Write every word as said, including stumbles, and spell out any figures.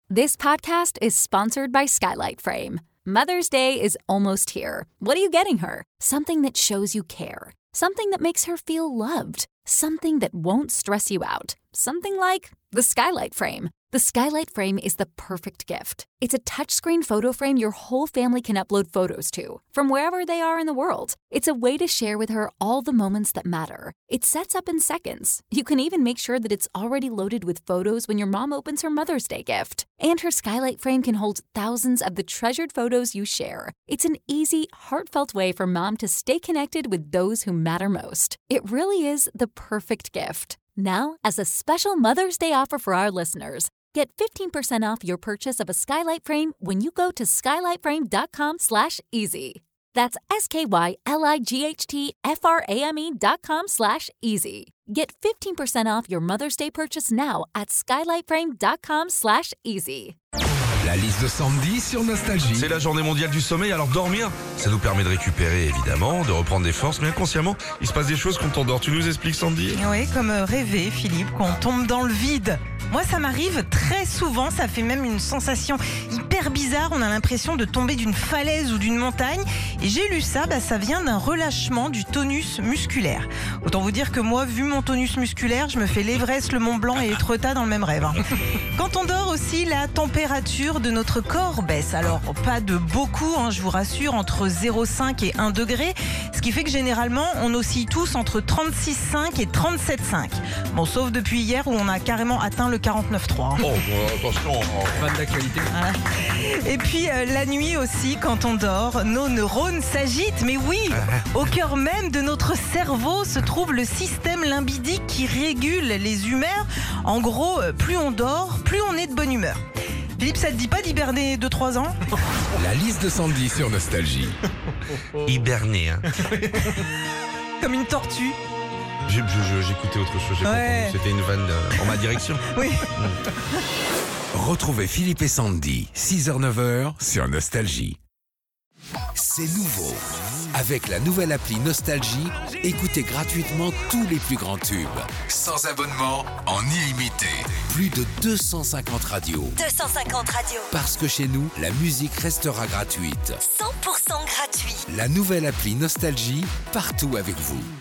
This podcast is sponsored by Skylight Frame. Mother's Day is almost here. What are you getting her? Something that shows you care. Something that makes her feel loved. Something that won't stress you out. Something like the Skylight Frame. The Skylight Frame is the perfect gift. It's a touchscreen photo frame your whole family can upload photos to, from wherever they are in the world. It's a way to share with her all the moments that matter. It sets up in seconds. You can even make sure that it's already loaded with photos when your mom opens her Mother's Day gift. And her Skylight Frame can hold thousands of the treasured photos you share. It's an easy, heartfelt way for mom to stay connected with those who matter most. It really is the perfect gift. Now, as a special Mother's Day offer for our listeners, get fifteen percent off your purchase of a Skylight Frame when you go to skylightframe.com slash easy. That's S-K-Y-L-I-G-H-T-F-R-A-M-E dot com slash easy. Get fifteen percent off your Mother's Day purchase now at skylightframe.com slash easy. La liste de Sandy sur Nostalgie. C'est la journée mondiale du sommeil, alors dormir, ça nous permet de récupérer évidemment, de reprendre des forces, mais inconsciemment, il se passe des choses quand on dort. Tu nous expliques, Sandy ? Oui, comme rêver, Philippe, quand on tombe dans le vide. Moi, ça m'arrive très souvent, ça fait même une sensation hyper bizarre. On a l'impression de tomber d'une falaise ou d'une montagne. Et j'ai lu ça, bah, ça vient d'un relâchement du tonus musculaire. Autant vous dire que moi, vu mon tonus musculaire, je me fais l'Everest, le Mont Blanc et Etretat dans le même rêve. Hein. Quand on dort aussi, la température de notre corps baisse. Alors, pas de beaucoup, hein, je vous rassure, entre zéro virgule cinq et un degré. Ce qui fait que généralement, on oscille tous entre trente-six virgule cinq et trente-sept virgule cinq. Bon, sauf depuis hier où on a carrément atteint le quarante-neuf virgule trois. Hein. Oh, attention, Fan d'actualité. Voilà. Et puis euh, la nuit aussi, quand on dort, nos neurones s'agitent. Mais oui, au cœur même de notre cerveau se trouve le système limbidique qui régule les humeurs. En gros, plus on dort, plus on est de bonne humeur. Philippe, ça te dit pas d'hiberner deux trois ans ? La liste de Sandy sur Nostalgie. hiberner, hein. Comme une tortue. J'ai, je- j'écoutais autre chose, j'ai pas Ouais. entendu. C'était une vanne euh, en ma direction. Oui. Retrouvez Philippe et Sandy, six heures neuf heures sur Nostalgie. C'est nouveau. Avec la nouvelle appli Nostalgie, écoutez gratuitement tous les plus grands tubes. Sans abonnement, en illimité. Plus de deux cent cinquante radios. deux cent cinquante radios, Parce que chez nous, la musique restera gratuite. cent pour cent gratuit. La nouvelle appli Nostalgie, partout avec vous.